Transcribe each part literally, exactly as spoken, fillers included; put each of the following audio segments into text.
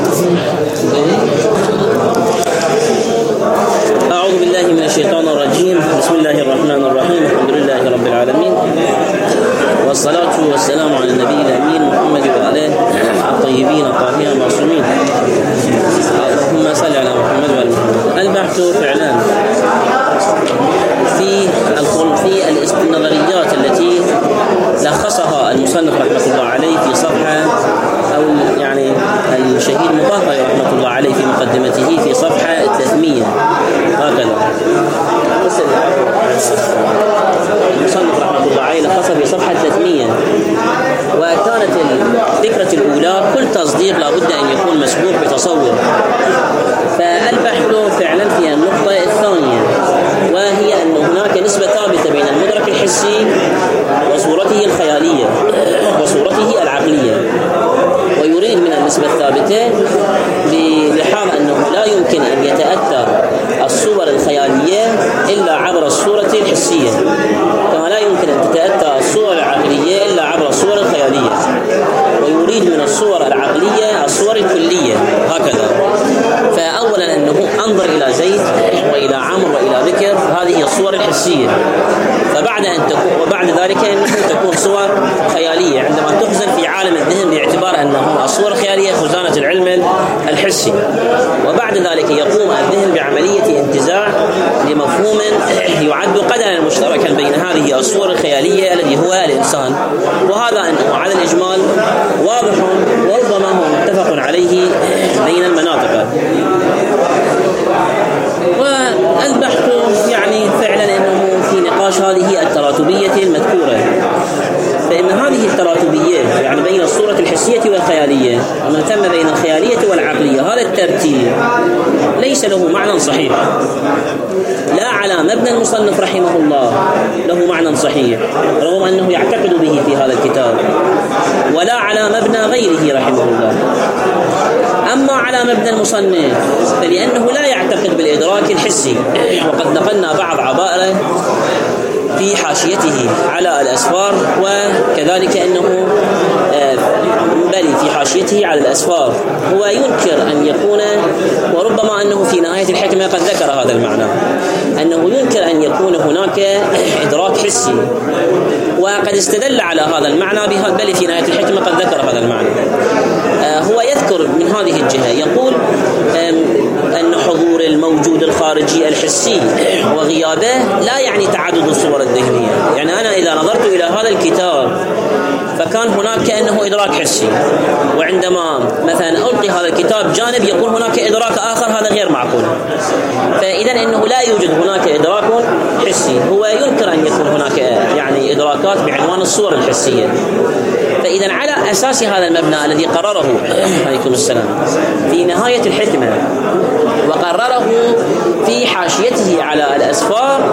أعوذ بالله من الشيطان الرجيم. بسم الله الرحمن الرحيم. الحمد لله رب العالمين، والصلاة والسلام على النبي الأمين محمد وعلى الطيبين الطاهرين المعصومين. اللهم صل على محمد وعلى محمد. البحث فعلا في في النظريات التي لخصها المصنف رحمه الله عليه في صفحة، أو يعني الشهيد مطهر رحمه الله عليه في مقدمته في صفحة ثلاثمية هكذا. المصنف رحمه الله عليه لخصها في صفحة ثلاثمية، وكانت الفكرة الأولى كل تصديق لابد أن يكون مسبوق بتصور. فالبحث فعلا في النقطة الثانية، وهي أن هناك نسبة ثابتة بين المدرك الحسي وصورته الخيالية وصورته العقلية، ويريد من النسبة الثابتة بلحاظ أنه لا يمكن أن يتأثر الصور الخيالية إلا عبر الصورة الحسية، كما لا يمكن أن تتأثر الصور العقلية إلا عبر الصور الخيالية. ويريد من الصور العقلية الصور الكلية هكذا. فأولا أنه أنظر إلى زيد وإلى عمرو وإلى ذكر، هذه هي الصور الحسية. فبعد أن تكون وبعد ذلك أنه تكون صور خيالية عندما تخزن في عالم الذهن، باعتبار أنه الصور الخيالية خزانة العلم الحسي. وبعد ذلك يقوم الذهن بعملية انتزاع لمفهوم يعد قدرا مشتركا بين هذه الصور الخيالية الذي هو الإنسان، وهذا أنه على الإجمال واضح وربما هو متفق عليه بين المناطق. والبحث يعني فعلا أنه في نقاش هذه التراتبية المذكورة، فإن هذه التراتبية يعني بين الصورة الحسية والخيالية، وما تم بين الخيالية والعقلية، هذا الترتيب ليس له معنى صحيح، لا على مبنى المصنف رحمه الله له معنى صحيح رغم أنه يعتقد به في هذا الكتاب، ولا على مبنى غيره رحمه الله. أما على مبنى المصنف فلأنه لا يعتقد بالإدراك الحسي، وقد نقلنا بعض عبائره في حاشيته على الأسفار، وكذلك أنه بل في حاشيته على الأسفار هو ينكر أن يكون، وربما أنه في نهاية الحكمة قد ذكر هذا المعنى، أنه ينكر أن يكون هناك إدراك حسي، وقد استدل على هذا المعنى بل في نهاية الحكمة قد ذكر هذا المعنى. هو يذكر من هذه الجهة، يقول أن حضور الموجود الخارجي الحسي وغيابه لا يعني تعدد الصور الذهنية. يعني أنا إذا نظرت إلى هذا الكتاب فكان هناك كأنه إدراك حسي، وعندما مثلا ألقي هذا الكتاب جانب يكون هناك إدراك آخر، هذا غير معقول. فإذا إنه لا يوجد هناك إدراك حسي، هو ينكر أن يكون هناك يعني إدراكات بعنوان الصور الحسية. فإذا على أساس هذا المبنى الذي قرره عليكم السلام في نهاية الحكمة، وقرره في حاشيته على الأسفار،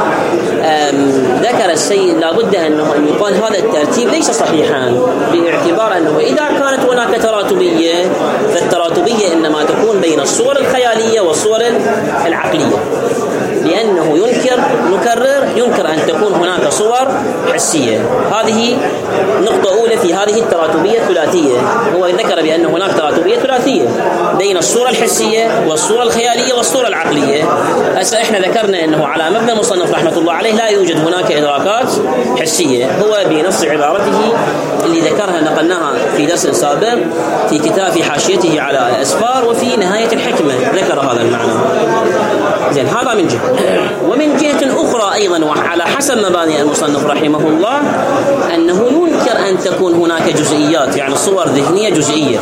ذكر السيد لابد أنه أن يقال هذا الترتيب ليس صحيحا، باعتبار أنه إذا كانت هناك تراتبية فالتراتبية إنما تكون بين الصور الخيالية والصور العقلية، لأنه ينكر نكرر ينكر أن تكون هناك صور حسية. هذه نقطة أولى في هذه التراتبية الثلاثية. هو ذكر بأن هناك تراتبية ثلاثية بين الصورة الحسية والصورة الخيالية والصورة العقلية. هسه إحنا ذكرنا أنه على مبنى المصنف رحمة الله عليه لا يوجد هناك إدراكات حسية، هو بنص عبارته اللي ذكرها نقلناها في درس سابق في كتاب في حاشيته على الأسفار، وفي نهاية الحكمة ذكر هذا المعنى. زين، هذا من جهة. ومن جهة أخرى أيضا وعلى حسب مباني المصنف رحمه الله أنه ينكر أن تكون هناك جزئيات، يعني صور ذهنية جزئية،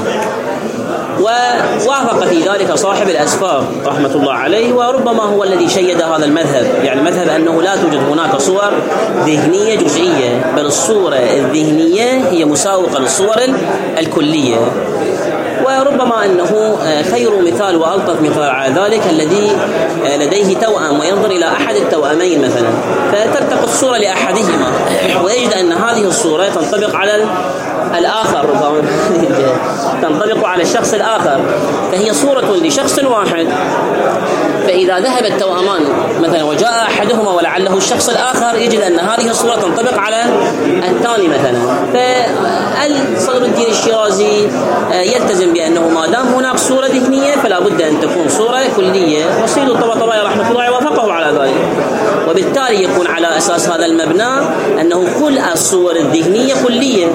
ووافق في ذلك صاحب الأسفار رحمة الله عليه، وربما هو الذي شيد هذا المذهب، يعني مذهب أنه لا توجد هناك صور ذهنية جزئية، بل الصورة الذهنية هي مساوقة للصور الكلية. وربما أنه خير مثال وألطف مثال على ذلك الذي لديه توأم وينظر إلى أحد التوأمين مثلا، فتلتقط الصورة لأحدهما ويجد أن هذه الصورة تنطبق على الآخر، تنطبق على الشخص الآخر، فهي صورة لشخص واحد. فإذا ذهب التوأمان مثلا وجاء أحدهما ولعله الشخص الآخر، يجد أن هذه الصورة تنطبق على الثاني مثلا. فالصدر الدين الشيرازي يلتزم بأنه ما دام هناك صورة ذهنية فلا بد أن تكون صورة كلية، والسيد الطباطبائي رحمة الله وافقه على ذلك. وبالتالي يكون على أساس هذا المبنى أنه كل الصور الذهنية كلية.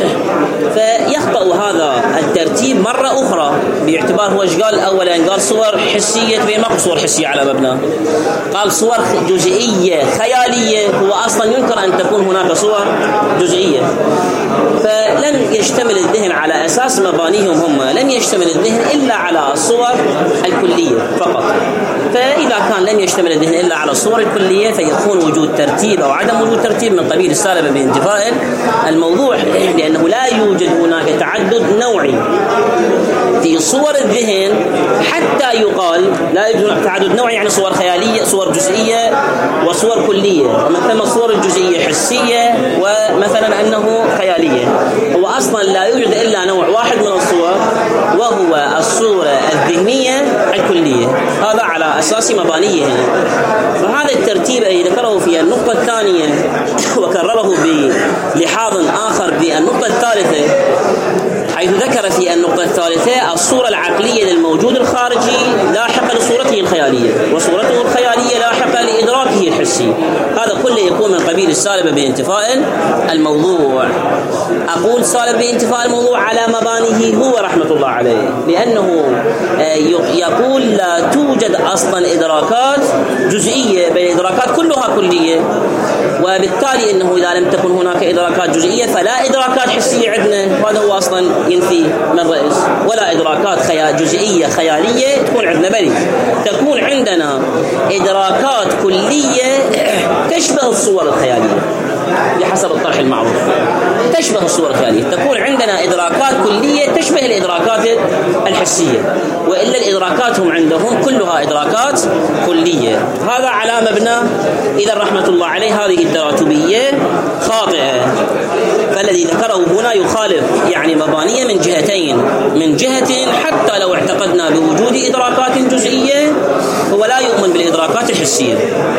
فيخطأ هذا الترتيب مرة أخرى، باعتبار هو ايش قال أولا؟ قال صور حسية، بين ماكو صور حسية على مبنى، قال صور جزئية خيالية. هو أصلا ينكر أن تكون هناك صور جزئية. فلن يشتمل الذهن على أساس مبانيهم هم، لن يشتمل الذهن إلا على الصور الكلية فقط. فإذا كان لم يشتمل الذهن إلا على الصور الكلية فيكون وجود ترتيب أو عدم وجود ترتيب من قبيل السالب بانتفاء الموضوع، لأنه لا يوجد هناك تعدد نوعي في صور الذهن حتى يقال لا يوجد تعدد نوعي، يعني صور خيالية، صور جزئية وصور كلية، ومن ثم الصور الجزئية حسية ومثلا أنه خيالية. هو أصلا لا يوجد إلا نوع واحد من الصور وهو الصورة الذهنية الكلية، هذا على أساس مبانيه هنا. فهذا الترتيب الذي ذكره في النقطة الثانية وكرره بلحاظ آخر بالنقطة الثالثة، حيث ذكر في النقطة الثالثة الصورة العقلية للموجود الخارجي لاحقة لصورته الخيالية، وصورته الخيالية لاحقة لإدراكه الحسي. هذا كله يكون من قبيل السالب بانتفاء الموضوع. أقول سالب بانتفاء الموضوع على مبانيه هو رحمة الله عليه، لأنه يقول لا توجد أصلا إدراكات جزئية، بل إدراكات كلها كلية، وبالتالي أنه إذا لم تكن هناك إدراكات جزئية فلا إدراكات حسية عندنا. هذا هو أصلا ينفي من رئيس، ولا إدراكات خيال جزئية خيالية تكون عندنا، بل تكون عندنا إدراكات كلية تشبه الصور الخيالية بحسب الطرح المعروف، تشبه الصور الخيالية. تكون عندنا إدراكات كلية تشبه الإدراكات الحسية، وإلا الإدراكات هم عندهم كلها إدراكات كلية. هذا على مبنى إذا رحمة الله عليه هذه التراتبية خاطئة. فالذي ذكره هنا يخالف يعني مبانية من جهتين، من جهة حتى لو اعتقدنا بوجود إدراكات جزئية هو لا يؤمن بالإدراكات الحسية،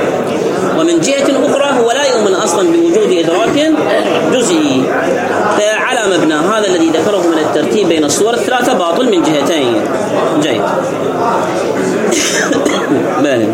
ومن جهة أخرى هو لا يؤمن أصلا بوجود إدراك جزئي. فعلى مبنى هذا الذي ذكره من الترتيب بين الصور الثلاثة باطل من جهتين. جيد. بالي.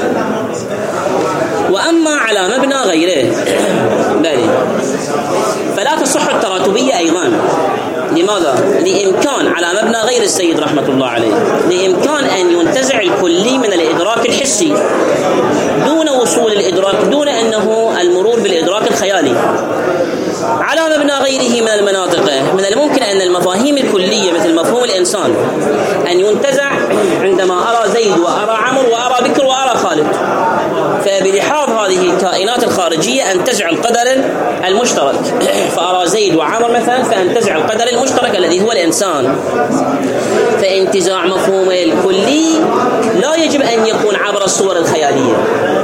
وأما على مبنى غيره بالي فلا تصح التراتبية أيضا. لماذا؟ لإمكان على مبنى غير السيد رحمة الله عليه، لإمكان أن ينتزع الكلي من الإدراك الحسي دون وصول الإدراك، دون أنه المرور بالإدراك الخيالي. على مبنى غيره من المناطق من الممكن أن المفاهيم الكلية مثل مفهوم الإنسان أن ينتزع عندما أرى زيد وأرى عمرو وأرى بكر وأرى خالد. فبلحاظ هذه الكائنات الخارجية أنتزع القدر المشترك، فأرى زيد وعمر مثلا فأنتزع القدر المشترك الذي هو الإنسان. فانتزاع مفهوم الكلي لا يجب أن يكون عبر الصور الخيالية،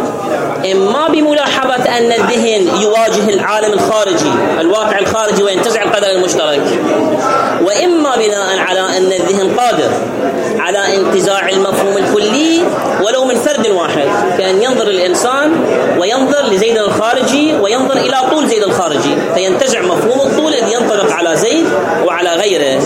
إما بملاحظة أن الذهن يواجه العالم الخارجي الواقع الخارجي وينتزع القدر المشترك، وإما بناء على أن الذهن قادر على انتزاع المفهوم الكلي ولو من فرد واحد، كأن ينظر الإنسان وينظر لزيد الخارجي وينظر إلى طول زيد الخارجي فينتزع مفهوم الطول الذي ينطبق على زيد وعلى غيره،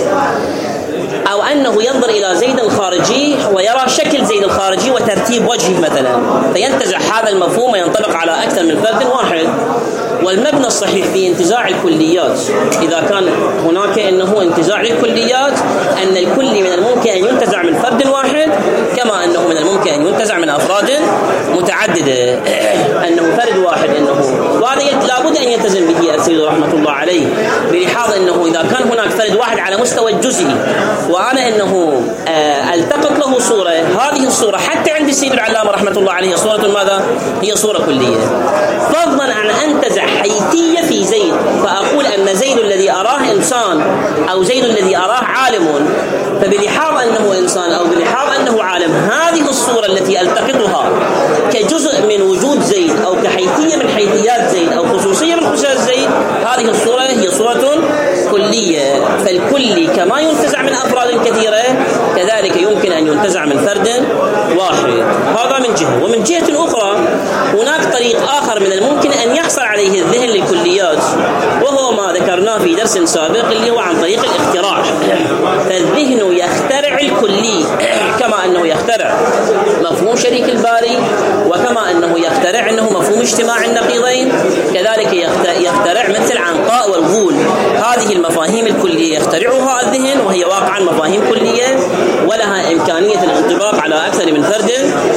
أو أنه ينظر إلى زيد الخارجي ويرى شكل زيد الخارجي وترتيب وجهه مثلا فينتزع هذا المفهوم وينطبق على أكثر من فرد واحد. والمبنى الصحيح في انتزاع الكليات إذا كان هناك أنه انتزاع للكليات أن الكل من الممكن أن ينتزع من فرد واحد كما أنه من الممكن أن ينتزع من أفراد متعددة. أنه فرد واحد أنه وهذا لابد أن يلتزم به السيد رحمة الله عليه، بلحاظ أنه إذا كان هناك فرد واحد على مستوى الجزئي وأنا أنه ألتقط له صورة، هذه الصورة حتى عند السيد العلامة رحمة الله عليه صورة ماذا؟ هي صورة كلية، فضلا عن أنتزع حيثية في زيد فأقول أن زيد الذي أراه إنسان أو زيد الذي أراه عالم، فبلحاظ أنه إنسان أو بلحاظ أنه عالم هذه الصورة التي ألتقطها كجزء من وجود زيد أو كحيثية من حيثيات زيد أو خصوصية من خصوصيات زيد، هذه الصورة هي صورة كلية. فالكل كما ينتزع من أفراد كثيرة كذلك يمكن أن ينتزع من فرد واحد. هذا من جهة. ومن جهة أخرى هناك طريق آخر من الممكن أن يحصل عليه الذهن للكليات، وهو ما ذكرناه في درس سابق اللي هو عن طريق الاختراع. فالذهن يخترع الكلي كما أنه يخترع مفهوم شريك الباري، وكما أنه يخترع أنه مفهوم اجتماع النقيضين، كذلك يخترع مثل عنقاء والغول. هذه المفاهيم الكلية يخترعها الذهن، وهي واقعا مفاهيم كلية ولها إمكانية الانطباق على أكثر من فرد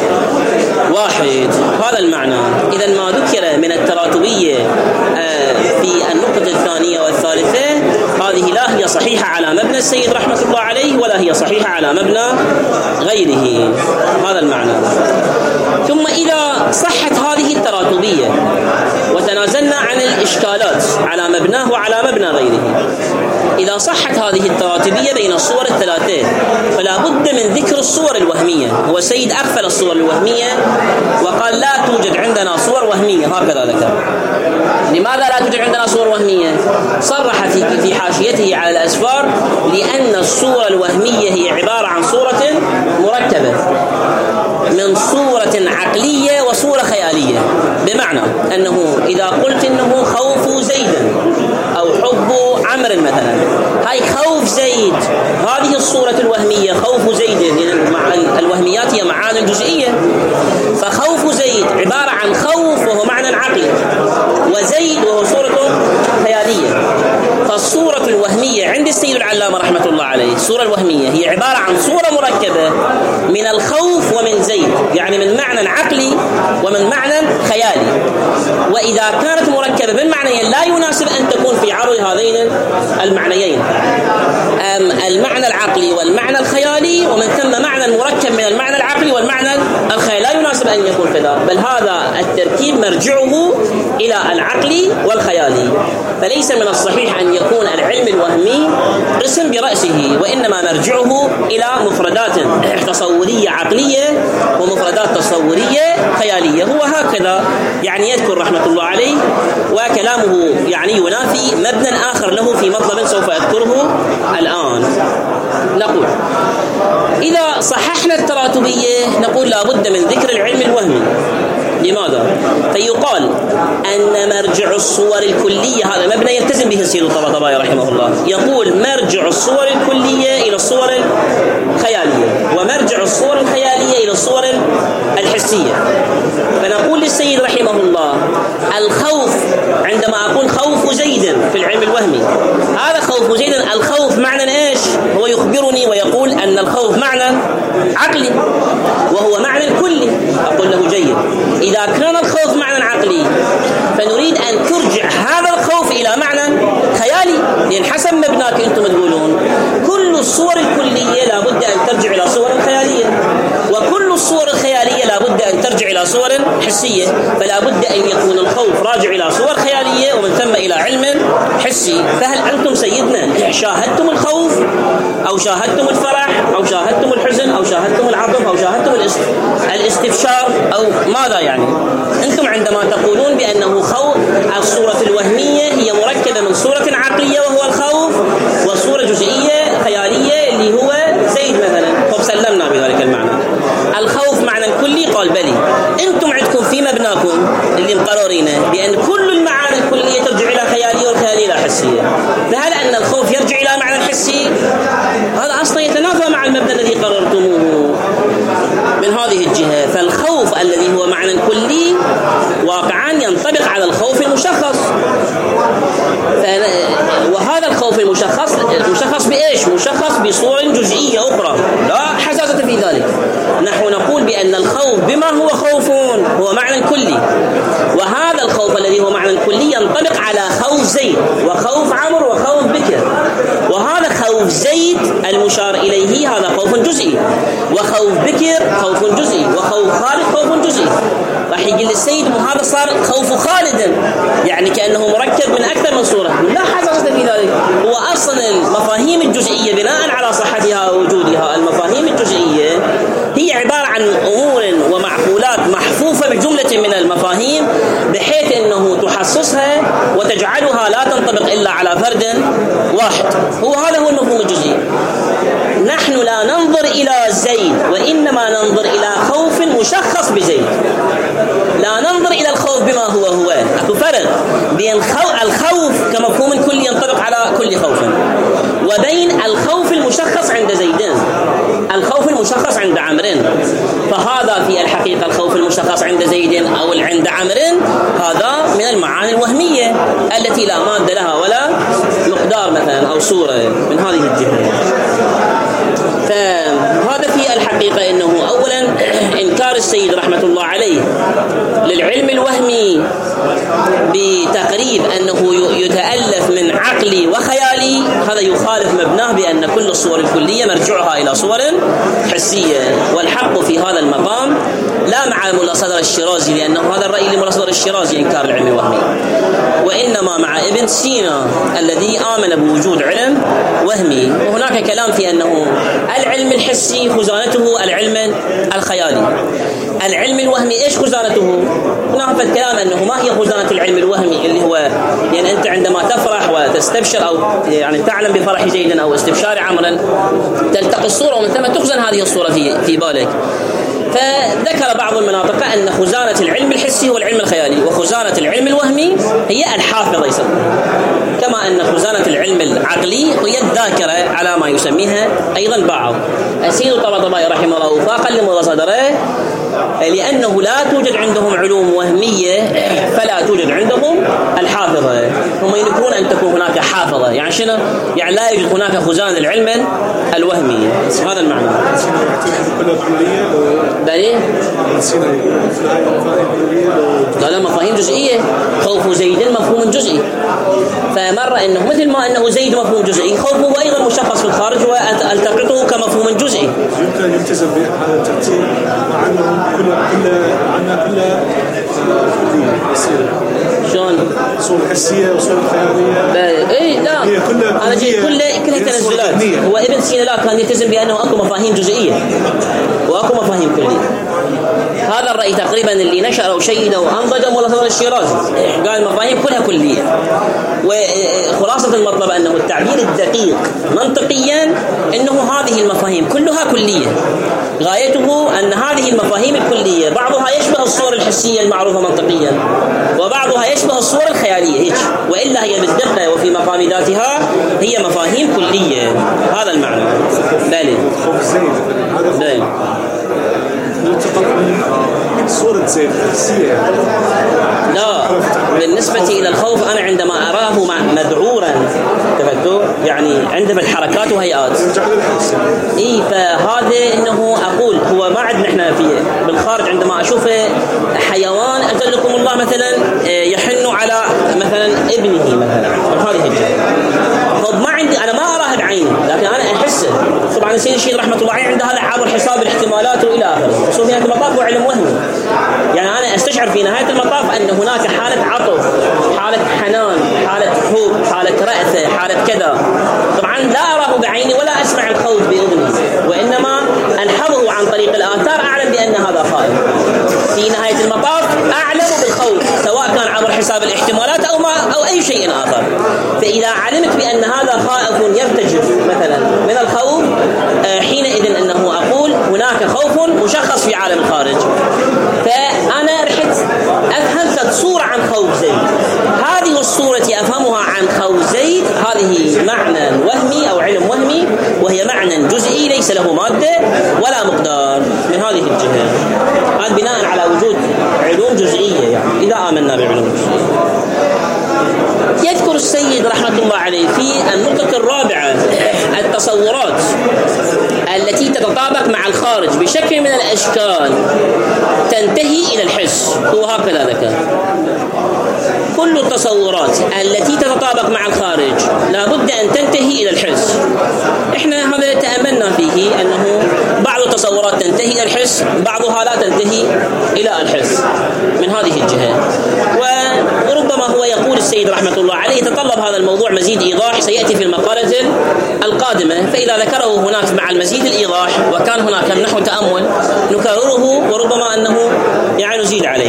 واحد. هذا المعنى. إذا ما ذكر من التراتبية في النقطة الثانية والثالثة هذه لا هي صحيحة على مبنى السيد رحمة الله عليه، ولا هي صحيحة على مبنى غيره. هذا المعنى. ثم إذا صحت هذه التراتبية وتنازلنا عن الإشكالات على مبناه وعلى مبنى غيره، إذا صحت هذه التراتبية بين الصور الثلاثة فلا بد من ذكر الصور الوهمية. هو السيد أغفل الصور الوهمية وقال لا توجد عندنا صور وهمية، هكذا ذكر. لماذا لا توجد عندنا صور وهمية؟ صرح في في حاشيته على الأسفار لأن الصورة الوهمية هي عبارة عن صورة مركبة من صورة عقلية وصورة خيالية. بمعنى أنه إذا قلت أنه خوف زيد أو حب عمر مثلا، هاي خوف زيد هذه الصورة الوهمية خوف زيد، يعني الوهميات هي معاني جزئية، فخوف زيد عبارة عن خوف وهو معنى عقلي، وزيد وهو صورة خيالية. فالصورة الوهمية عند السيد العلامة رحمة الله عليه الصورة الوهمية هي عبارة عن صورة مركبة من الخوف ومن زيد، يعني من معنى عقلي ومن معنى خيالي. وإذا كانت مركبة من معنيين لا يناسب أن تكون في عرض هذين المعنيين، المعنى العقلي والمعنى الخيالي، ومن ثم معنى مركب من المعنى العقلي والمعنى الخيالي لا يناسب أن يكون كذا، بل هذا التركيب مرجعه إلى العقلي والخيالي. فليس من الصحيح أن يكون العلم الوهمي قسم برأسه، وإنما مرجعه إلى مفردات تصورية عقلية ومفردات تصورية خيالية. هو هكذا يعني يذكر رحمة الله عليه، وكلامه يعني ينافي مبنى آخر له في مطلب سوف أذكره الآن. نقول إذا صححنا التراتبية نقول لا بد من ذكر العلم الوهمي. لماذا؟ فيقال أن مرجع الصور الكلية، هذا مبنى يلتزم به السيد الطباطبائي رحمه الله، يقول مرجع الصور الكلية إلى الصور الخيالية، ومرجع الصور الخيالية إلى الصور الحسية. فنقول للسيد رحمه الله الخوف، عندما أقول خوف زيد في العلم الوهمي، هذا خوف زيد، الخوف معنى إيش؟ هو يخبرني ويقول أن الخوف معنى عقلي وهو معنى كلي. أقول له جيد، إذا كان الخوف معنى عقلي فنريد أن ترجع هذا الخوف إلى معنى خيالي، لأن حسب مبناك أنتم تقولون كل الصور الكلية لا بد أن ترجع إلى صور خيالية، وكل الصور الخيالية لا بد أن ترجع إلى صور حسية، فلا بد أن يكون الخوف راجع إلى صور خيالية ومن ثم إلى علم حسي. فهل أنتم سيدنا شاهدتم الخوف أو شاهدتم الفرح أو شاهدتم الحزن أو شاهدتم العطف أو شاهدتم الاستبشار أو ماذا؟ يعني أنتم عندما تقولون بأنه خوف، الصورة الوهمية هي مركبة من صورة عقلية وهو الخوف، وصورة جزئية خيالية اللي هو زيد مثلا، فسلمنا بذلك المعنى. الخوف معنى كلي، قال بلي. أنتم عندكم في مبناكم اللي مقررينه بأن كل المعاني الكلية ترجع إلى خيالية والخيالية إلى حسية، فهل أن الخوف يرجع إلى معنى الحسي؟ هذا أصلا يتنافى مع المبنى الذي قررتموه من هذه الجهة. فالخوف الذي هو معنى كلي واقعا ينطبق على الخوف المشخص، وهذا الخوف المشخص مشخص بإيش؟ مشخص بصور جزئية أخرى لا حساسة في ذلك. نحن نقول بأن الخوف بما هو خوف هو معنى كلي، وهذا الخوف الذي هو معنى كلي ينطبق على خوف زيد وخوف عمرو وخوف بكر، وهذا خوف زيد المشار إليه هذا خوف جزئي، وخوف بكر خوف جزئي، وخوف خالد خوف جزئي. راح يقول السيد هذا صار خوف خالد، يعني كأنه مركب من أكثر من صورة، لا حساسة في ذلك. هو أصلا المفاهيم الجزئية بناء على صحتها ووجودها، المفاهيم الجزئية هي عبارة عن أمور ومعقولات محفوفة بجملة من المفاهيم بحيث أنه تحسسها وتجعلها لا تنطبق إلا على فرد واحد. هو هذا هو المفهوم الجزئي. نحن لا ننظر إلى زيد، وإنما ننظر إلى خوف مشخص بزيد، لا ننظر إلى الخوف بما هو هو. أكو فرق بين الخوف كمفهوم كلي ينطبق على كل خوف، وبين الخوف المشخص عند زيدان. الخوف مشخص عند عمرو، فهذا في الحقيقة الخوف المشخص عند زيد أو عند عمرو هذا من المعاني الوهمية التي لا مادة لها ولا مقدار مثلا أو صورة من هذه الجهة. فهذا في الحقيقة إنه أولا إنكار السيد رحمة الله عليه للعلم الوهمي بتقريب أنه يتألف من عقلي وخيالي، هذا يخالف مبناه بأن كل الصور الكلية مرجعها إلى صور حسية. والحق في هذا المقام لا مع ملا صدر الشيرازي، لأنه هذا الرأي لملا صدر الشيرازي إنكار العلم الوهمي، وإنما مع ابن سينا الذي آمن بوجود علم وهمي. وهناك كلام في أنه العلم الحسي خزانته العلم الخيالي، العلم الوهمي إيش خزانته؟ هناك الكلام أنه ما هي خزانة العلم الوهمي اللي هو يعني أنت عندما تفرح وتستبشر أو يعني تعلم بفرح زيد أو استبشار عمرو تلتقي الصورة ومن ثم تخزن هذه الصورة في في بالك. فذكر بعض المناطق أن خزانة العلم الحسي هو العلم الخيالي، وخزانة العلم الوهمي هي الحافظة يسمى، كما أن خزانة العلم العقلي هي الذاكرة على ما يسميها أيضا بعض. السيد الطباطبائي رحمه الله وفاقا لملا صدره لأنه لا توجد عندهم علوم وهمية فلا توجد عندهم الحافظة، هم ينكرون أن تكون هناك حافظة. يعني شنو؟ يعني لا يوجد هناك خزان العلم الوهمي، هذا المعنى. بلي؟ لا لا مفاهيم جزئية، خوف زيد مفهوم جزئي، فمر إنه مثل ما أنه زيد مفهوم جزئي خوفه أيضا مشخص في الخارج والتقطه كمفهوم جزئي. يمكن يلتزم بهذا الترتيب مع أنه كل كل عنا كل شلون؟ صورة حسية وصورة خيالية. إيه لا أنا جيت كل كلها تنزلات. هو ابن سينا لا كان يلتزم بأنه أكو مفاهيم جزئية وأكو مفاهيم كلية. هذا الرأي تقريبا اللي نشر أو شيده وأنضج ملا صدر الشيرازي، قال المفاهيم كلها كلية. وخلاصة المطلب أنه التعبير الدقيق منطقيا أنه هذه المفاهيم كلها كلية، غايته أن هذه المفاهيم الكلية بعضها يشبه الصور الحسية المعروفة منطقيا وبعضها يشبه الصور الخيالية هيك، وإلا هي بالدقة وفي مقام ذاتها هي مفاهيم كلية. هذا المعنى. بالي بالي صورة زيد الحسية. لا بالنسبة إلى الخوف أنا عندما أراه مذعورا تفكروا يعني عنده بالحركات وهيئات إيه، فهذا إنه أقول هو ما عندنا إحنا في بالخارج عندما أشوفه حيوان أجلكم الله مثلا يحن على مثلا ابنه مثلا هذه الجهة، طب ما عندي أنا ما أراه بعيني لكن أنا أحسه. طبعا السيد الشيخ رحمة الله عليه عنده هذا عبر حساب الاحتمالات وإلى آخره. شوف نهاية المطاف هو علم وهمي، يعني أنا أستشعر في نهاية المطاف أن هناك حالة عطف، حالة حنان، حالة حب، حالة رأثة، حالة كذا. طبعا لا أراه بعيني ولا أسمع الخوف بأذني، وإنما ألحظه عن طريق الآثار أعلم بأن هذا خائف. في نهاية المطاف أعلم بالخوف سواء كان عبر حساب الاحتمالات أو ما أو أي شيء آخر. فإذا علمت بأن هذا خائف يرتجف مثلا من الخوف حينئذ أنه أقول هناك خوف مشخص في عالم الخارج. فأنا رحت أفهم صورة عن خوف زيد، هذه الصورة أفهمها عن خوف زيد هذه معنى وهمي أو علم وهمي، وهي معنى جزئي ليس له مادة ولا مقدار من هذه الجهة. هذا بناء على وجود علوم جزئية، يعني إذا آمنا بعلوم جزئية. يذكر السيد رحمة الله عليه في النقطة الرابعة التصورات التي تتطابق مع الخارج بشكل من الأشكال تنتهي إلى الحس. هو هكذا ذكر كل التصورات التي تتطابق مع الخارج لابد أن تنتهي إلى الحس. إحنا هذا تأملنا فيه أنه بعض التصورات تنتهي إلى الحس، بعضها لا تنتهي إلى الحس من هذه الجهة. وربما هو يقول السيد رحمة الله عليه يتطلب هذا الموضوع مزيد إيضاح سيأتي في المقالة القادمة، فإذا ذكره هناك مع المزيد الإيضاح وكان هناك نحو تأمل نكرره وربما أنه يعني نزيد عليه.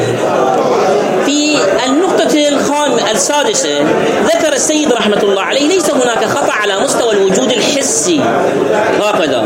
في النقطة الخامسة السادسة ذكر السيد رحمة الله عليه ليس هناك خطأ على مستوى الوجود الحسي، هكذا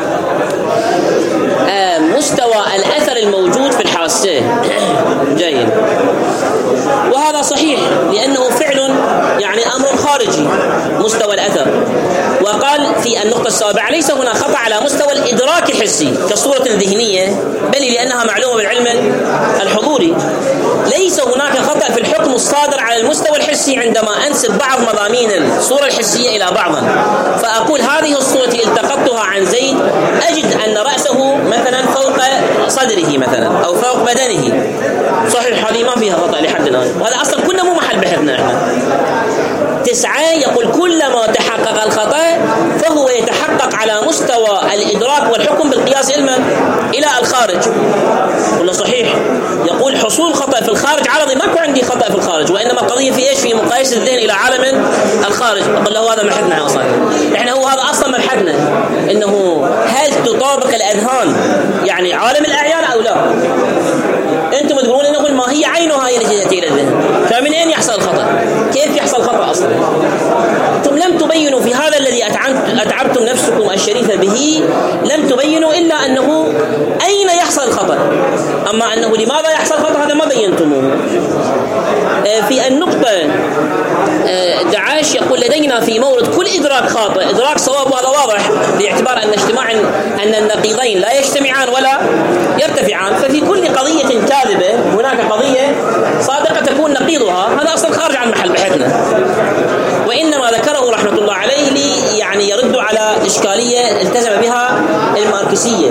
مستوى الأثر الموجود في الحاسة جيد، وهذا صحيح لأنه فعل يعني أمر خارجي مستوى الأثر. وقال في النقطة السابعة ليس هنا خطأ على مستوى الإدراك الحسي كصورة ذهنية، بل لأنها معلومة بالعلم الحضوري. ليس هناك خطأ في الحكم الصادر على المستوى الحسي عندما أنسب بعض مضامين الصورة الحسية إلى بعض، فأقول هذه الصورة التقطتها عن زيد أجد أن رأسه مثلا فوق صدره مثلا أو فوق بدنه، صحيح هذه ما فيها خطأ لحد الآن، وهذا أصلا كنا مو محل بحثنا احنا. تسعة يقول كلما تحقق الخطأ فهو يتحقق على مستوى الإدراك والحكم بالقياس علما إلى الخارج. قلنا صحيح. يقول حصول خطأ في الخارج عرضي، ماكو عندي خطأ في الخارج، وإنما القضية في إيش؟ في مقايسة الذهن إلى عالم الخارج. أقول له هذا مبحثنا أصلا، إحنا هو هذا أصلا مبحثنا، إنه هل تطابق الأذهان يعني عالم الأعيان أو لا؟ أنتم تقولون إنه ما هي عينها هي التي تأتي إلى الذهن، فمن أين يحصل الخطأ؟ كيف يحصل خطأ أصلا؟ أنتم لم تبينوا في هذا الذي أتعبتم نفسكم الشريفة به، لم تبينوا إلا أنه أين يحصل الخطأ، أما أنه لماذا يحصل الخطأ هذا ما بينتموه. في النقطة دعاش يقول لدينا في مورد كل إدراك خاطئ إدراك صواب، وهذا واضح باعتبار أن اجتماع أن النقيضين لا يجتمعان ولا يرتفعان، ففي كل قضية كاذبة هناك قضية صادقة تكون نقيضها، هذا أصلا خارج عن محل بحثنا، وإنما ذكره رحمة الله عليه لي يعني يرد على إشكالية التزم بها الماركسية،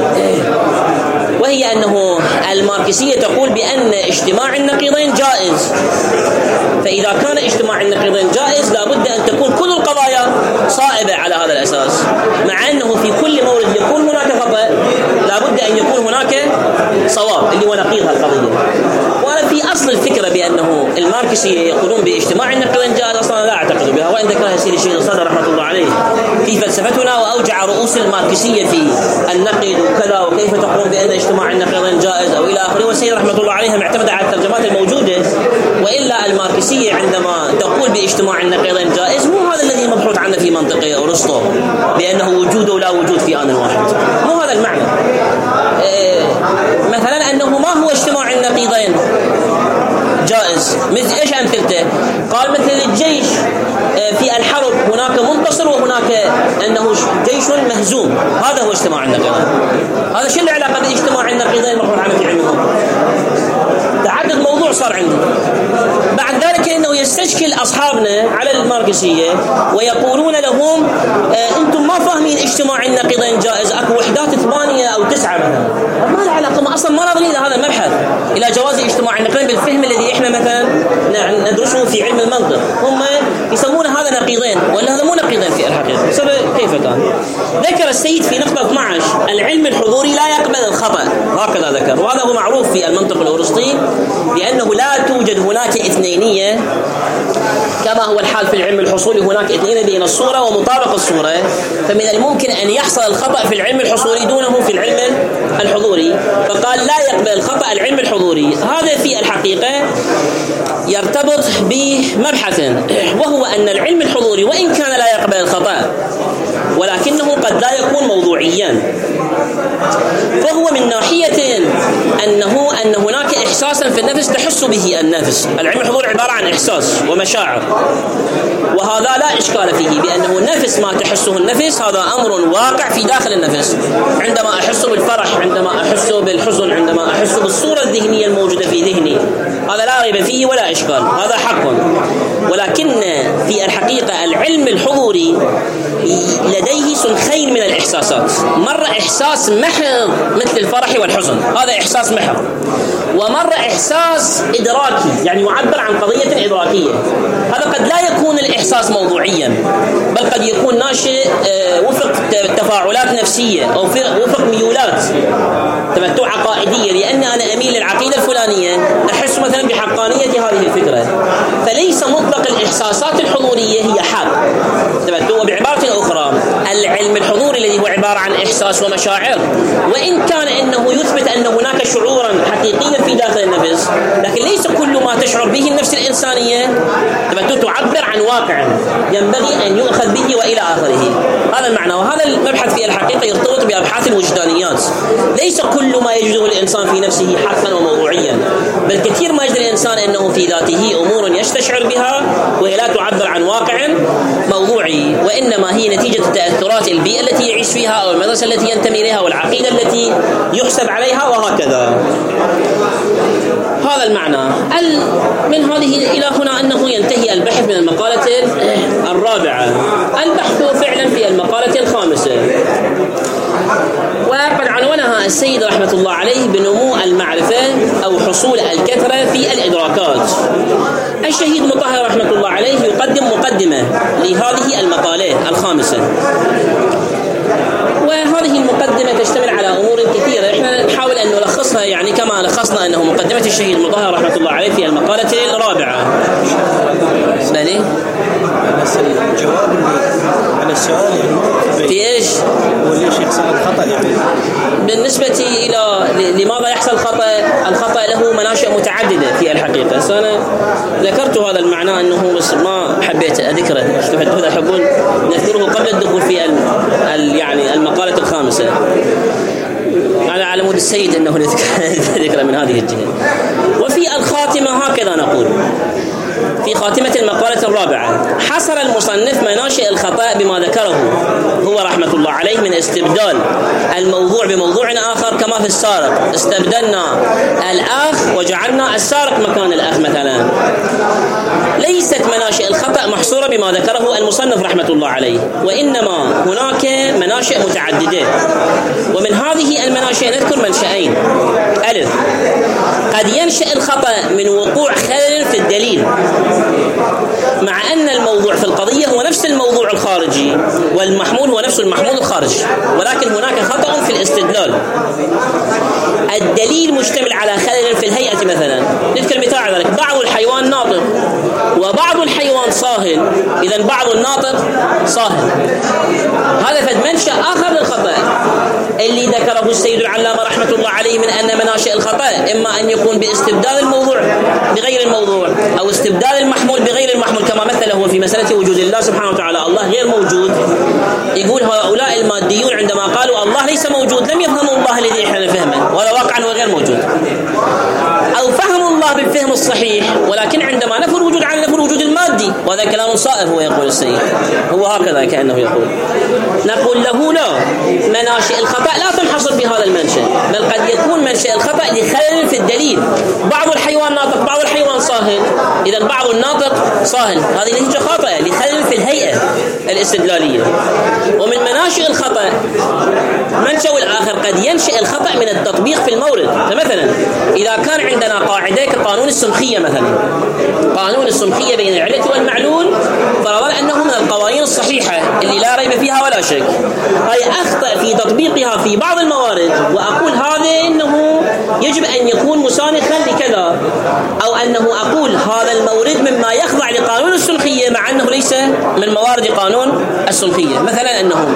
وهي أنه الماركسية تقول بأن اجتماع النقيضين جائز، فإذا كان اجتماع النقيضين جائز لابد أن تكون كل القضايا صائبة على هذا الأساس، مع أنه في كل مورد يكون هناك خطأ لابد أن يكون هناك صواب اللي هو نقيض القضية. وأنا في أصل الفكرة بأنه الماركسية يقولون باجتماع النقيضين جائز أصلا لا أعتقد بها، وإن ذكرها سيدي الشيخ الصدر رحمة الله عليه في فلسفتنا، وأوجع رؤوس الماركسية في النقد وكذا وكيف تقولون بأن اجتماع النقيضين جائز أو إلى آخره، والسيد رحمة الله عليه معتمد على الترجمات الموجودة، وإلا الماركسية عندما تقول باجتماع النقيضين جائز مو هذا الذي مبحوث عنه في منطق أرسطو بأنه وجود ولا وجود في آن واحد، مو هذا المعنى. إيه مثلا أنه ما هو اجتماع النقيضين جائز، مثل إيش أمثلته؟ قال مثل الجيش في الحرب هناك منتصر وهناك أنه جيش مهزوم، هذا هو اجتماع النقيضين. هذا شو العلاقة باجتماع النقيضين مبحوث عنه في علمهم؟ تعدد موضوع صار عندي. بعد ذلك إنه يستشكل أصحابنا على الماركسية ويقولون لهم آه أنتم ما فاهمين اجتماع النقيضين جائز، أكو وحدات ثمانية أو تسعة مثلا، ما له علاقة، ما أصلا ما ناظرين إلى هذا المبحث إلى جواز اجتماع النقيضين بالفهم الذي إحنا مثلا ندرسه في علم المنطق، هم يسمون هذا نقيضين ولا هذا مو نقيضين في الحقيقة. سبب كيف كان؟ ذكر السيد في نقطة اثني عشر العلم الحضوري لا يقبل الخطأ، هكذا ذكر، وهذا هو معروف في المنطق الأرسطي بأنه لا توجد هناك اثنينية كما هو الحال في العلم الحصولي، هناك اثنين بين الصورة ومطابق الصورة، فمن الممكن أن يحصل الخطأ في العلم الحصولي دونه في العلم الحضوري، فقال لا يقبل الخطأ العلم الحضوري. هذا في الحقيقة يرتبط بمبحث، وهو أن العلم الحضوري وإن كان لا يقبل الخطأ ولكنه قد لا يكون موضوعيا، فهو من ناحية أنه أن هناك إحساسا في النفس تحس به النفس، العلم الحضوري عبارة عن إحساس ومشاعر، وهذا لا إشكال فيه بأنه النفس ما تحسه النفس هذا أمر واقع في داخل النفس، عندما أحس بالفرح، عندما أحس بالحزن، عندما أحس بالصورة الذهنية الموجودة في ذهني، هذا لا ريب فيه ولا إشكال، هذا حق. ولكن في الحقيقة العلم الحضوري لديه سلخين من الإحساسات، مرة إحساس محض مثل الفرح والحزن، هذا إحساس محض، ومرة إحساس إدراكي يعني يعبر عن قضية إدراكية، هذا قد لا يكون الإحساس موضوعيا بل قد يكون ناشئ وفق تفاعلات نفسية أو وفق ميولات تمتع عقائدية، لأن أنا أميل للعقيدة الفلانية أحس مثلا بحقانية هذه الفكرة، فليس مطلق الإحساسات الحضورية هي حق. وبعبارة أخرى العلم الحضوري الذي هو عبارة عن إحساس ومشاعر، وإن كان أنه يثبت أن هناك شعورا حقيقيا في داخل النفس، لكن ليس كل ما تشعر به النفس الإنسانية تعبر عن واقع ينبغي أن يؤخذ به وإلى آخره. هذا المعنى، وهذا المبحث في الحقيقة يرتبط بأبحاث الوجدانيات، ليس كل ما يجده الإنسان في نفسه حقا وموضوعيا، بل كثير ما يجد الإنسان أنه في ذاته أمور يستشعر بها وهي لا تعبر عن واقع موضوعي، وإنما هي نتيجة تأثرات البيئة التي يعيش فيها أو المدرسة التي ينتمي إليها والعقيدة التي يحسب عليها وهكذا. هذا المعنى. من هذه إلى هنا أنه ينتهي البحث من المقالة الرابعة. البحث فعلا في المقالة الخامسة، وقد عنونها السيد رحمة الله عليه بنمو المعرفة أو حصول الكثرة في الإدراكات. الشهيد مطهر رحمة الله عليه يقدم مقدمة لهذه المقالة الخامسة، وهذه المقدمة تشتمل على أمور كثيرة. إحنا نحاول أن نلخصها يعني كما لخصنا أنه مقدمة الشهيد مطهر رحمة الله عليه في المقالة الرابعة. بني الجواب على السؤال يعني في إيش؟ وليش يحصل الخطأ يعني؟ بالنسبة إلى لماذا يحصل خطأ، الخطأ له مناشئ متعددة في الحقيقة. فأنا ذكرت هذا المعنى أنه بس ما حبيت أذكره، إذا تحبون نذكره قبل الدخول في ال ال يعني المقالة الخامسة. على على مود السيد أنه ذكر من هذه الجهة. وفي الخاتمة هكذا نقول في خاتمة المقالة الرابعة: حصر المصنف مناشئ الخطأ بما ذكره هو رحمة الله عليه من استبدال الموضوع بموضوع آخر، كما في السارق استبدلنا الأخ وجعلنا السارق مكان الأخ مثلا. ليست مناشئ الخطأ محصورة بما ذكره المصنف رحمة الله عليه، وإنما هناك مناشئ متعددة. ومن هذه المناشئ نذكر منشأين: ألف، قد ينشأ الخطأ من وقوع خلل في الدليل، مع أن الموضوع في القضية هو نفس الموضوع الخارجي والمحمول هو نفس المحمول الخارجي، ولكن هناك خطأ في الاستدلال. الدليل مشتمل على خلل في الهيئة مثلا. نذكر مثال على ذلك: بعض الحيوان ناطق وبعض الحيوان صاهل، إذن بعض الناطق صاهل. هذا فد منشأ آخر للخطأ اللي ذكره السيد العلامة رحمة الله عليه، من أن مناشئ الخطأ إما أن يكون باستبدال الموضوع بغير الموضوع أو استبدال المحمول بغير المحمول، كما مثله في مسألة وجود الله سبحانه وتعالى. الله غير موجود، يقول هؤلاء الماديون عندما قالوا الله ليس موجود لم يفهموا الله الذي احنا نفهمه، ولا واقعا هو غير موجود، أو فهموا الله بالفهم الصحيح ولكن عندما نفوا الوجود عن نفوا الوجود المادي، وهذا كلام صائب هو يقول السيد، هو هكذا كأنه يقول. نقول له لا، مناشئ الخطأ لا تنحصر بهذا المنشأ، بل قد يكون منشأ الخطأ لخلل في الدليل. بعض الحيوان ناطق بعض الحيوان صاهل، إذا بعض الناطق صاهل، هذه نتيجة خاطئة لخلل في الهيئة الاستدلالية. ومن مناشئ الخطأ منشأ الآخر قد ينشأ الخطأ من التطبيق في المورد. فمثلا إذا كان عندنا قاعدة كقانون السمخية مثلا، قانون السمخية بين العلة والمعلول، فرضا أنه من القوانين الصحيحة اللي لا ريب فيها ولا شك، هي أخطأ في تطبيقها في بعض الموارد، وأقول هذا إنه يجب أن يكون مسانخا لكذا، أو أنه أقول هذا المورد مما يخضع لقانون السمخية مع أنه ليس من موارد قانون السمخية. مثلا أنه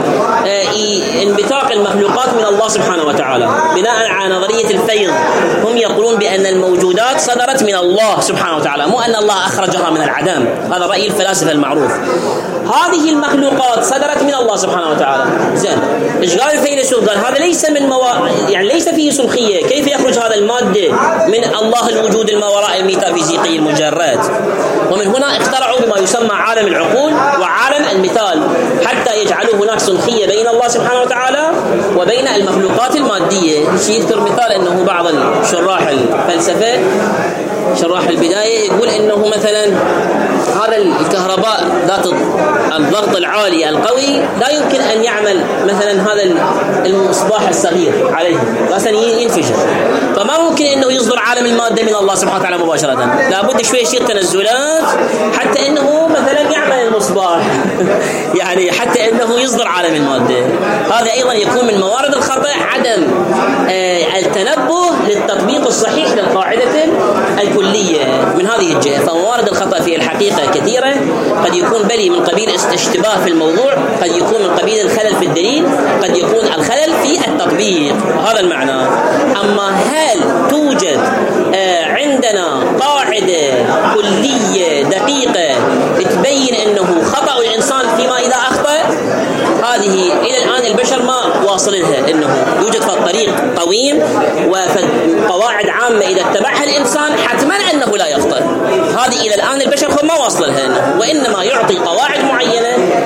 انبثاق المخلوقات من الله سبحانه وتعالى بناء على نظرية الفيض، هم يقولون بأن الموجودات صدرت من الله سبحانه وتعالى، مو أن الله أخرجها من العدم. هذا رأي الفلاسفة المعروف. هذه المخلوقات صدرت من الله سبحانه وتعالى. زين، إيش قال الفيلسوف؟ قال هذا ليس من موا... يعني ليس فيه سمخية. كيف يخرج هذا المادة من الله الوجود الماوراء الميتافيزيقي المجرد؟ ومن هنا اخترعوا بما يسمى عالم العقول وعالم المثال، حتى يجعلوا هناك سمخية بين الله سبحانه وتعالى وبين المخلوقات المادية. شيء يذكر مثال أنه بعض شراح الفلسفة، شراح البداية، يقول أنه مثلا هذا الكهرباء ذات الضغط العالي القوي لا يمكن أن يعمل مثلا هذا المصباح الصغير عليه، مثلا ينفجر، فما ممكن أنه يصدر عالم المادة من الله سبحانه وتعالى مباشرة، لابد شوي يصير تنزلات حتى أنه مثلا يعمل المصباح يعني حتى أنه يصدر عالم المادة. هذا أيضا يكون من موارد الخطأ، عدم آه التنبه للتطبيق الصحيح للقاعدة الكلية من هذه الجهة. فموارد الخطأ في الحقيقة كثيرة، قد يكون بلي من قبيل اشتباه في الموضوع، قد يكون من قبيل الخلل في الدليل، قد يكون الخلل في التطبيق. هذا المعنى. أما هل توجد آه عندنا قاعدة كلية دقيقة تبين أنه خطأ الإنسان فيما إذا أخطأ؟ هذه إلى الآن البشر ما واصل لها، أنه يوجد في الطريق قويم وقواعد عامة إذا اتبعها الإنسان حتما أنه لا يخطئ. هذه إلى الآن البشر ما واصل لها أنه، وإنما يعطي قواعد معينة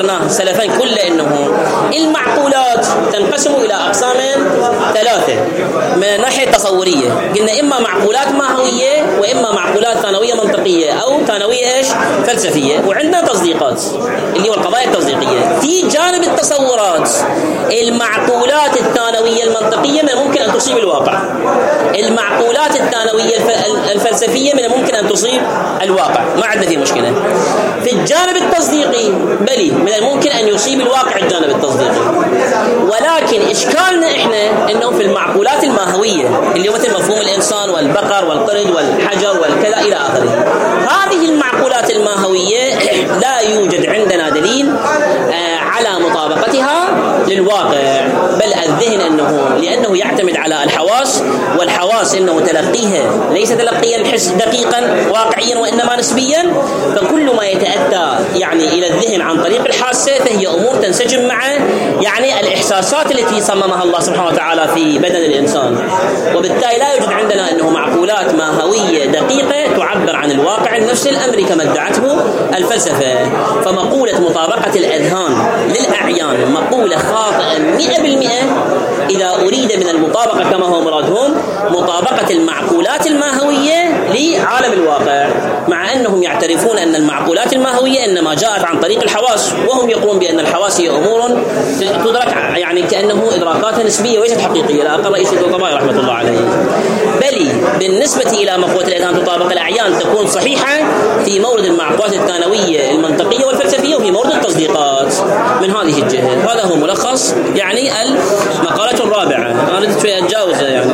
ذكرناه سلفا كله أنه المعقولات تنقسم إلى أقسام ثلاثة من الناحية التصورية. قلنا إما معقولات ماهوية وإما معقولات ثانوية منطقية أو ثانوية إيش فلسفية، وعندنا تصديقات اللي هو القضايا التصديقية. في جانب التصورات المعقولات الثانوية المنطقية من الممكن أن تصيب الواقع، المعقولات الثانوية الفلسفية من الممكن أن تصيب الواقع، ما عندنا فيه مشكلة. في الجانب التصديقي بلي من الممكن أن يصيب الواقع الجانب التصديقي، ولكن إشكالنا إحنا أنه في المعقولات الماهوية اللي هو مثل مفهوم الإنسان والبقر والقرد والحجر والكذا إلى آخره، هذه المعقولات الماهوية لا يوجد عندنا دليل على مطابقتها للواقع، بل الذهن أنه لأنه يعتمد على الحواس، والحواس أنه تلقيها ليس تلقيا حس دقيقا واقعيا وإنما نسبيا، فكل ما يتأتى يعني إلى الذهن عن طريق الحاسة فهي أمور تنسجم مع يعني الإحساسات التي صممها الله سبحانه وتعالى في بدن الإنسان، وبالتالي لا يوجد عندنا أنه معقولات ماهوية دقيقة تعبر عن الواقع النفسي الأمري كما ادعته الفلسفة. فمقولة مطابقة الأذهان للأعيان مقولة خاطئة مئة بالمئة إذا أريد من المطابقة كما هو مرادهم مطابقة المعقولات الماهوية لعالم الواقع، مع أنهم يعترفون أن المعقولات الماهوية إنما جاءت عن طريق الحواس، وهم يقولون بأن الحواس هي أمور تدرك يعني كأنه إدراكاتها نسبية وليست حقيقية. لا أقل رئيس الطبائي رحمة الله عليه. بل بالنسبة إلى مقولة الأذهان تطابق الأعيان تكون صحيحة في مورد المعقولات الثانوية المنطقية والفلسفية وفي مورد التصديقات من هذه الجهة. هذا هو ملخص يعني المقالة الرابعة. أنا ردت شوية أتجاوز يعني.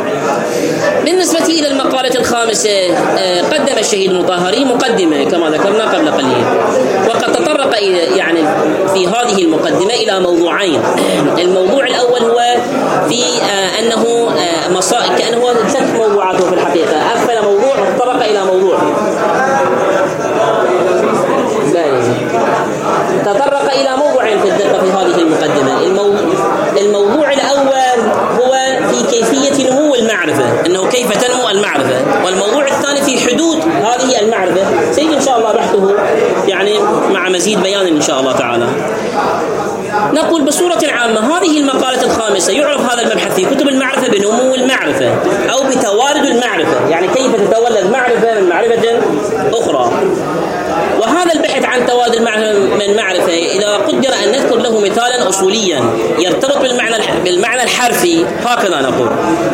بالنسبة إلى المقالة الخامسة قدم الشهيد المطهري مقدمة كما ذكرنا قبل قليل، وقد تطرق يعني في هذه المقدمة إلى موضوعين. الموضوع الأول هو في أنه مصائب كأنه ثلاث موضوعات في الحقيقة، أقفل موضوع وتطرق إلى موضوع، تطرق إلى موضوعين في الدقة في هذه المقدمة. الموضوع الأول هو في كيفية نمو المعرفة، أنه كيف تنمو المعرفة، والموضوع الثاني في حدود هذه المعرفة سيجي إن شاء الله بحثه يعني مع مزيد بيان إن شاء الله تعالى. نقول بصورة عامة هذه المقالة الخامسة يعرف هذا المبحث في كتب المعرفة بنمو المعرفة أو بتوارد المعرفة، يعني كيف تتولد معرفة من معرفة أخرى. وهذا البحث عن توارد المعرفة من معرفة إذا قدر أن نذكر له مثالا أصوليا يرتبط بالمعنى بالمعنى الحرفي هكذا نقول: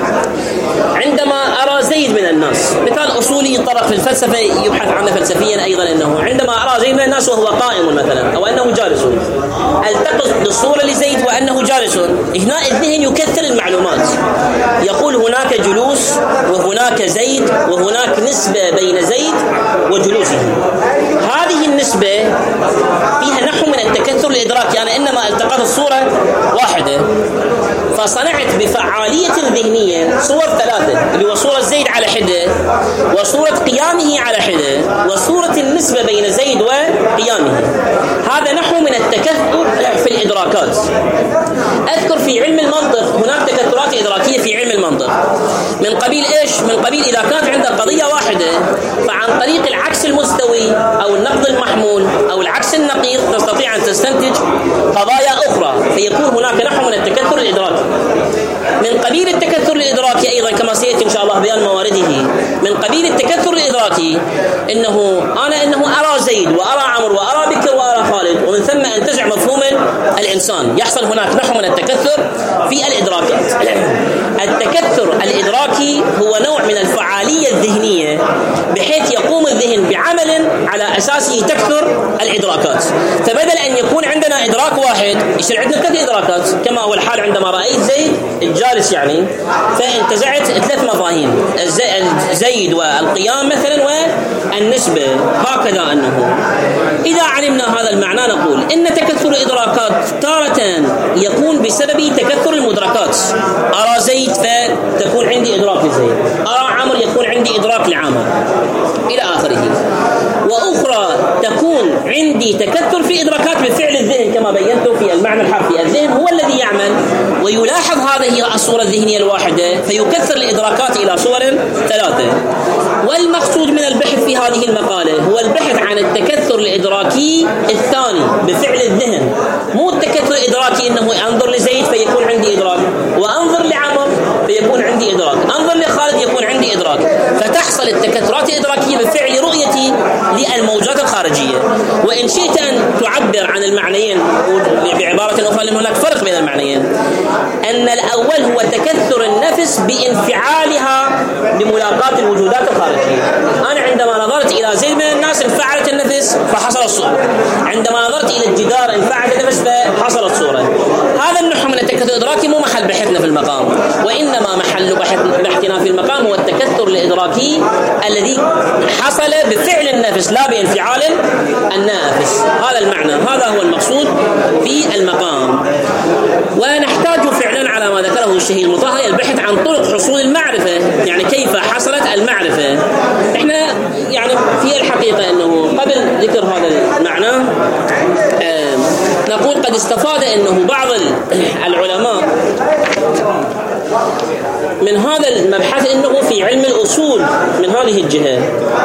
عندما أرى زيد من الناس، مثال أصولي ينطرق في الفلسفة يبحث عنه فلسفيا أيضا، أنه عندما أرى زيد من الناس وهو قائم مثلا أو أنه جالس، التقط بالصورة لزيد وأنه جالس، هنا الذهن يكثر المعلومات، يقول هناك جلوس وهناك زيد وهناك نسبة بين زيد وجلوسه. هذه النسبة فيها نحو من التكثر الإدراكي، يعني إنما التقط الصورة واحدة فصنعت بفعالية ذهنية صور ثلاثة، اللي هو صورة زيد على حدة، وصورة قيامه على حدة، وصورة النسبة بين زيد وقيامه. هذا نحو من التكثر في الإدراكات. أذكر في علم المنطق هناك تكثرات إدراكية في علم المنطق من قبيل إيش؟ من قبيل إذا كانت عندك قضية واحدة فعن طريق العكس المستوي أو النقد المحمول أو العكس النقيض تستطيع أن تستنتج قضايا أخرى، فيكون هناك نحو من التكثر الإدراكي. من قبيل التكثر الإدراكي أيضا كما سيأتي إن شاء الله بيان موارده، من قبيل التكثر الإدراكي إنه أنا إنه أرى زيد وأرى عمرو وأرى بكر وأرى خالد، ومن ثم أنتزع مفهوم الإنسان. يحصل هناك نحو من التكثر في الإدراكات. التكثر الإدراكي هو نوع من الفعالية الذهنية بحيث يقوم الذهن بعمل على أساسه تكثر الإدراكات، فبدل أن يكون عندنا إدراك واحد يصير عندنا ثلاث إدراكات كما هو الحال عندما رأيت زيد الجالس، يعني فانتزعت ثلاث مفاهيم: زيد والقيام مثلا والنسبة. هكذا أنه إذا علمنا هذا المعنى نقول إن تكثر الإدراكات تارة يكون بسبب تكثر المدركات. أرى زيد فتكون عندي إدراك لزيد، أرى عمر يكون عندي إدراك لعمر إلى آخره. وأخرى تكون يكون عندي تكثر في إدراكات بفعل الذهن كما بينت في المعنى الحرفي. الذهن هو الذي يعمل ويلاحظ هذه الصورة الذهنية الواحدة فيكثر الإدراكات إلى صور ثلاثة. والمقصود من البحث في هذه المقالة هو البحث عن التكثر الإدراكي الثاني بفعل الذهن، مو التكثر الإدراكي إنه أنظر لزيد فيكون عندي إدراك، وأنظر لعمر فيكون عندي إدراك، أنظر لخالد يكون عندي إدراك، فتحصل التكثرات الإدراكية بفعل رؤيتي للموجات الخارجية. وإن شئت أن تعبر عن المعنيين بعبارة أخرى، لأن هناك فرق بين المعنيين، أن الأول هو تكثر النفس بانفعالها بملاقاة الوجودات الخارجية. أنا عندما نظرت إلى زيد من الناس انفعلت النفس فحصل الصورة، عندما نظرت إلى الجدار انفعلت النفس فحصلت صورة. هذا النوع من التكثر الإدراكي مو محل بحثنا في المقام، وإنما محل بحثنا في المقام هو التكثر الإدراكي الذي حصل بفعل النفس لا بانفعال النافس. هذا المعنى، هذا هو المقصود في المقام. ونحتاج فعلا على ما ذكره الشيخ المطهر البحث عن طرق حصول المعرفة، يعني كيف حصلت المعرفة. احنا يعني في الحقيقة أنه قبل ذكر هذا المعنى آه نقول قد استفاد أنه بعض العلماء من هذا المبحث أنه في علم الأصول من هذه الجهة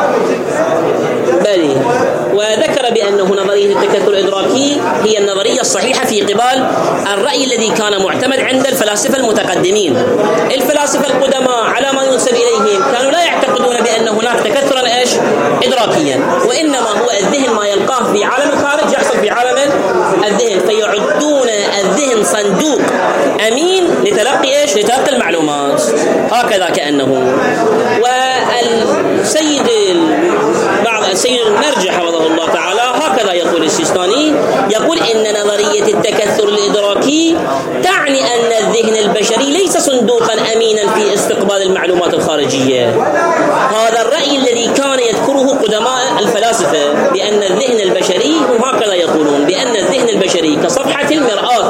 بل وذكر بأنه نظرية التكثر الإدراكي هي النظرية الصحيحة في قبال الرأي الذي كان معتمد عند الفلاسفة المتقدمين. الفلاسفة القدماء على ما ينسب إليهم كانوا لا يعتقدون بأن هناك تكثرا إيش إدراكيا، وإنما هو الذهن ما يلقاه في عالم الخارج يحصل في عالم الذهن، فيعدون الذهن صندوق أمين لتلقي إيش لتلقي المعلومات هكذا كأنه. والسيد بعض السيد المرجع حفظه الله تعالى هكذا يقول السيستاني، يقول إن نظرية التكثر الإدراكي تعني أن الذهن البشري ليس صندوقا أمينا في استقبال المعلومات الخارجية. هذا الرأي الذي كان يذكره قدماء الفلاسفة بأن الذهن البشري، هم هكذا يقولون بأن الذهن البشري كصفحة المرآة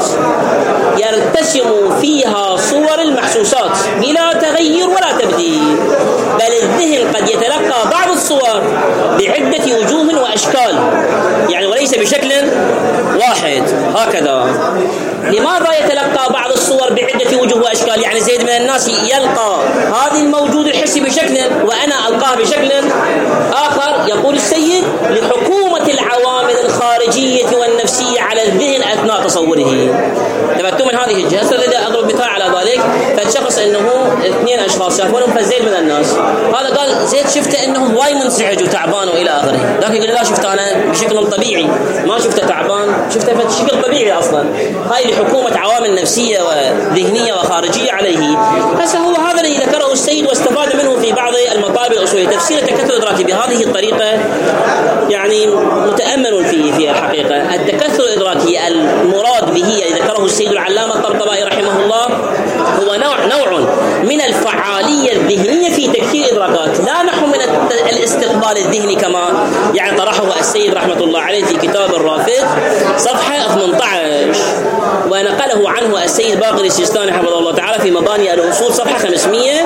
يرتسم فيها صور المحسوسات بلا تغير ولا تبديل، بل الذهن قد يتلقى بعض الصور بعدة وجوه وأشكال، يعني وليس بشكل واحد هكذا. لماذا يتلقى بعض الصور بعدة وجوه وأشكال؟ يعني زيد من الناس يلقى هذا الموجود الحسي بشكل وأنا ألقاه بشكل آخر. يقول السيد لحكومة العوامل الخارجية والنفسية على الذهن أثناء تصوره. تبتم من هذه الجهة. إذا أضرب مثال على ذلك، فالشخص أنه اثنين أشخاص شافونهم فزيد من الناس، هذا قال زيد شفته أنه واي منزعج وتعبان وإلى آخره، لكن يقول لا شفته أنا بشكل طبيعي، ما شفته تعبان، شفته بشكل طبيعي أصلا. هاي لحكومة عوامل نفسية وذهنية وخارجية عليه. بس هو هذا الذي ذكره السيد واستفاد منه في بعض المطالب الأصولية. تفسير التكثر الإدراكي بهذه الطريقة يعني متأمل فيه في الحقيقة. التكثر الإدراكي المراد به ذكره السيد العلامة الطبطبائي رحمه الله هو نوع نوع من الفعالية الذهنية في تكثير إدراكات، لا نحو من الاستقبال الذهني كما يعني طرحه السيد رحمة الله عليه في كتاب الرافد صفحة ثمانية عشر، ونقله عنه السيد باقر السيستاني حفظه الله تعالى في مباني الأصول صفحة خمسمائة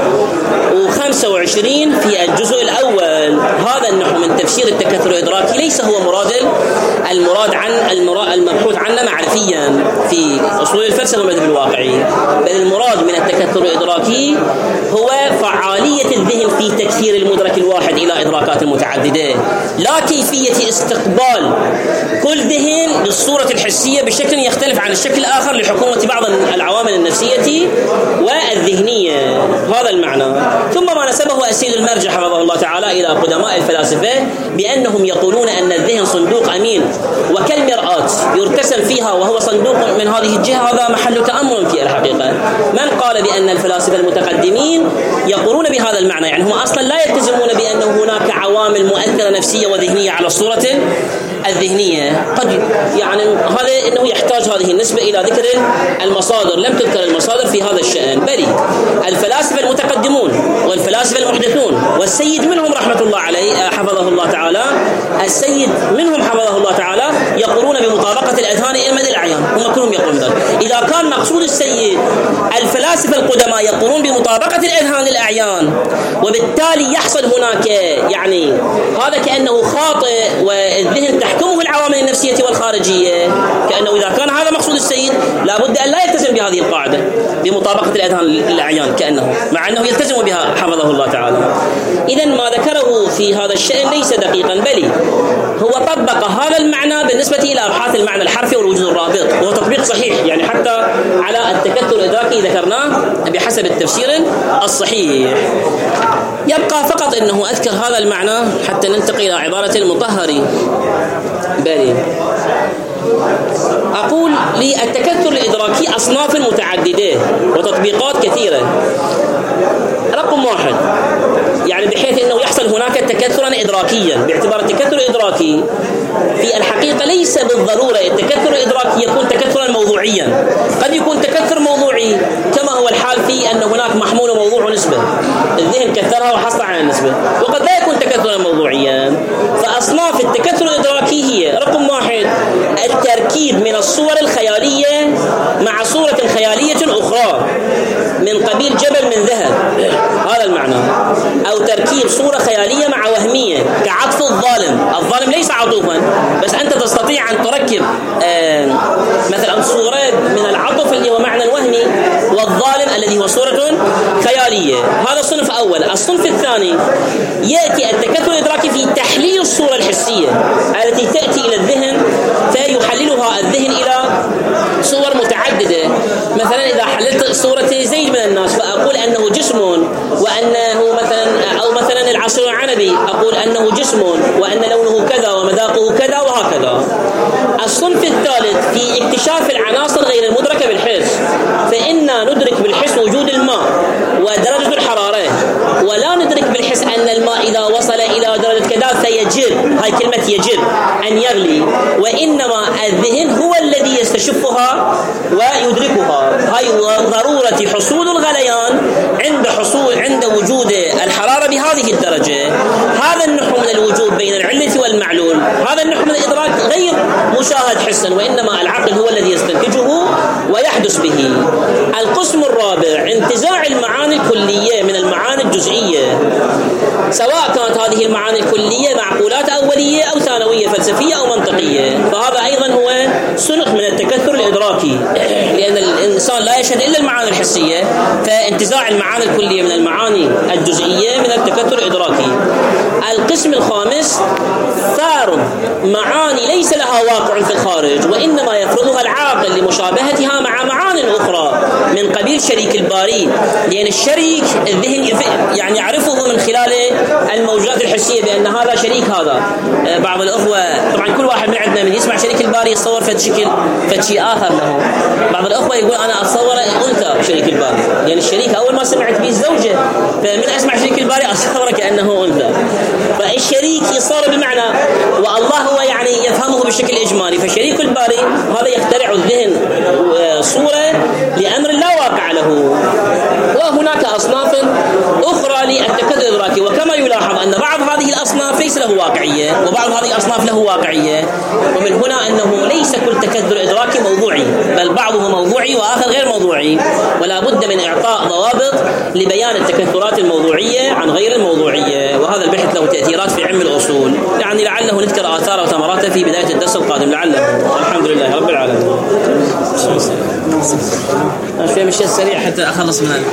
وخمسة وعشرين في الجزء الأول. هذا النحو من تفسير التكثر الإدراكي ليس هو مراد المراد عن المراد المبحوث عنه معرفيا في أصول الفلسفة والمذهب الواقعي، بل المراد من التكثر الإدراكي هو فعالية الذهن في تكثير المدرك الواحد إلى إدراكات متعددة، لا كيفية استقبال كل ذهن للصورة الحسية بشكل يختلف عن الشكل الآخر لحكومة بعض العوامل النفسية والذهنية. هذا المعنى. ثم ما نسبه السيد المرجع حفظه الله تعالى إلى قدماء الفلاسفة بأنهم يقولون أن الذهن صندوق أمين وكالمرآة يرتسم فيها وهو صندوق من هذه الجهة، هذا محل تأمل في الحقيقة. من قال بأن الفلاسفة المتقدمين يقولون بهذا المعنى، يعني هم أصلا لا يلتزمون بأن هناك عوامل مؤثرة نفسية وذهنية على الصورة الذهنية. قد يعني هذا إنه يحتاج هذه النسبة إلى ذكر المصادر، لم تذكر المصادر في هذا الشأن، بل الفلاسفة المتقدمون والفلاسفة المحدثون والسيد منهم رحمة الله عليه حفظه الله تعالى، السيد منهم حفظه الله تعالى يقولون بمطابقة الأذهان إلى مدى الأعيان، هم كلهم يقولون ذلك. إذا إذا كان مقصود السيد الفلاسفة القدماء يقولون بمطابقة الأذهان للأعيان، وبالتالي يحصل هناك يعني هذا كأنه خاطئ والذهن تحكمه العوامل النفسية والخارجية، كأنه إذا كان هذا مقصود السيد لابد أن لا يلتزم بهذه القاعدة بمطابقة الأذهان للأعيان كأنه، مع أنه يلتزم بها حفظه الله تعالى. إذن ما ذكره في هذا الشأن ليس دقيقا، بل هو طبق هذا المعنى بالنسبة إلى أبحاث المعنى الحرفي والوجود الرابط، وهو تطبيق صحيح يعني حتى على التكتل الإدراكي ذكرناه بحسب التفسير الصحيح. يبقى فقط أنه أذكر هذا المعنى حتى ننتقل إلى عبارة المطهري. بلي أقول للتكتل الإدراكي أصناف متعددة وتطبيقات كثيرة. رقم واحد، يعني بحيث أنه يحصل هناك تكتلا إدراكيا، باعتبار التكتل الإدراكي في الحقيقة ليس بالضرورة التكتل الإدراكي يكون تكتلا موضوعيا، قد يكون تكتل موضوعي كما هو الحال في أن هناك محمول وموضوع ونسبة، الذهن كثرها وحصل على النسبة، وقد لا يكون تكتلا موضوعيا. فأصناف التكتل الإدراكي هي: رقم واحد، التركيب من الصور الخيالية مع صورة خيالية أخرى من قبيل جبل من ذهب، هذا المعنى، أو تركيب صورة خيالية مع وهمية كعطف الظالم. الظالم ليس عطوفا، بس أنت تستطيع أن تركب آه مثلا صورة من العطف اللي هو معنى الوهمي والظالم الذي هو صورة خيالية. هذا الصنف الأول. الصنف الثاني، يأتي التكتل الإدراكي في تحليل الصورة الحسية التي تأتي إلى الذهن فيحللها الذهن إلى صور متعددة. مثلا إذا حللت صورة زيد من الناس فأقول أنه جسم، وأنه مثلا أو مثلا العصير العنبي أقول أنه جسم وأن لونه كذا ومذاقه كذا وهكذا. الصنف الثالث في اكتشاف العناصر غير المدركة بالحس، فإنا ندرك بالحس وجود الماء ودرجة الحرارة، ولا ندرك بالحس أن الماء إذا وصل إلى درجة كذا فيجب، هاي كلمة يجب أن يغلي، وإنما الذهن هو الذي يستشفها ويدركها. هاي ضرورة حصول الغليان عند حصول عند وجود الحرارة بهذه الدرجة. هذا النحو من الوجود بين العلة والمعلول، هذا النحو من الإدراك غير مشاهد حسا، وإنما العقل هو الذي يستنتجه ويحدث به. القسم الرابع، انتزاع المعاني الكلية من المعاني الجزئية، سواء كانت هذه المعاني الكلية معقولات أولية أو ثانوية فلسفية أو منطقية، فهذا أيضا هو سنق من التكثر الإدراكي، لأن الإنسان لا يشهد إلا المعاني الحسية، فانتزاع المعاني الكلية من المعاني الجزئية من التكثر الإدراكي. القسم الخامس، فرض معاني ليس لها واقع في الخارج، وإنما يفرضها العاقل لمشابهتها مع معاني أخرى من قبيل شريك الباري، لأن الشريك الذهن يعني يعرفه من خلال الموجات الحسية بأن هذا شريك هذا. بعض الأخوة طبعا كل واحد من عندنا من يسمع شريك الباري يتصور فد شكل فد شيء آخر له. بعض الأخوة يقول أنا أتصور أنثى شريك الباري، لأن الشريك أول ما سمعت به الزوجة، فمن أسمع شريك الباري أتصور كأنه أنثى. فالشريك يصار بمعنى، والله هو يعني يفهمه بشكل إجمالي. فشريك الباري هذا يخترع الذهن صورة لأمر لا واقع له. وهناك أصناف أخرى للتكثر الإدراكي، وكما يلاحظ أن بعض هذه الأصناف ليس له واقعية، وبعض هذه الأصناف له واقعية. ومن هنا أنه ليس كل تكثر إدراكي موضوعي، بل بعضه موضوعي وآخر غير موضوعي، ولا بد من إعطاء ضوابط لبيان التكثرات الموضوعية عن غير الموضوعية. وهذا البحث له تأثيرات في علم الأصول، يعني لعله نذكر آثار وثمراته في بداية الدرس القادم لعله. الحمد لله رب العالمين. شوي مشي سريع حتى أخلص منها.